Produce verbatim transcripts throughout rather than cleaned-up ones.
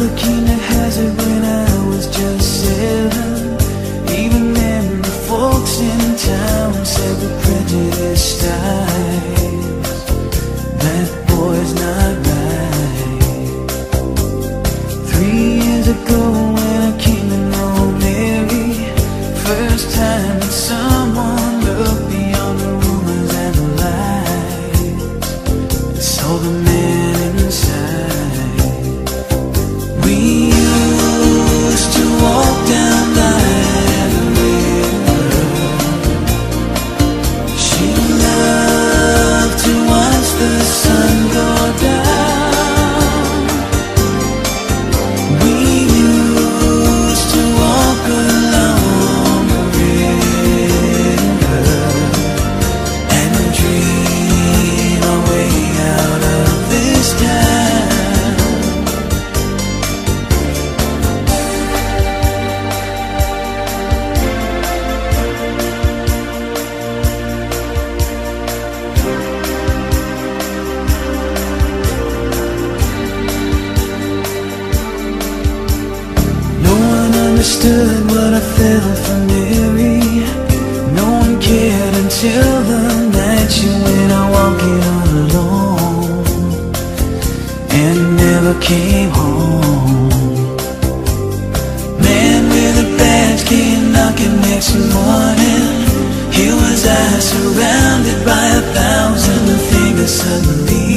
the king that has it when I was just seven. Even then the folks in town said we're prejudiced eyes. That boy's not right. Three years ago when I came to know Mary, first time that someone looked beyond the rumors and the lies and saw the man inside. We used to walk down by the river. She loved to watch the sun go down. We used to walk along the river and dream our way out of this town. No one understood what I felt for Mary. No one cared until the night she went out walking all alone and never came home. Man with a badge came knocking next morning. Here was I surrounded by a thousand fingers suddenly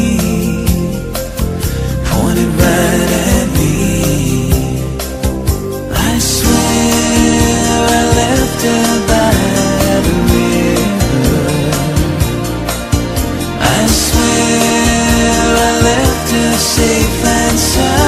pointed right at me. I swear I left her by the river. I swear I left her safe and sound.